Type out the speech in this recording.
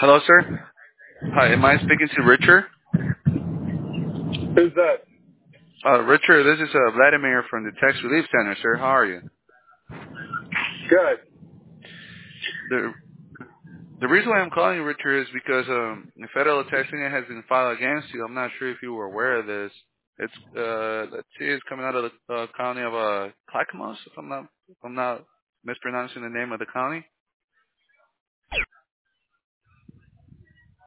Hello, sir. Hi, am I speaking to Richard? Who's that? Richard, this is Vladimir from the Tax Relief Center, sir. How are you? Good. The the reason why I'm calling you, Richard, is because the federal tax lien has been filed against you. I'm not sure if you were aware of this. It's let's see, it's coming out of the county of Clackamas, if I'm not mispronouncing the name of the county.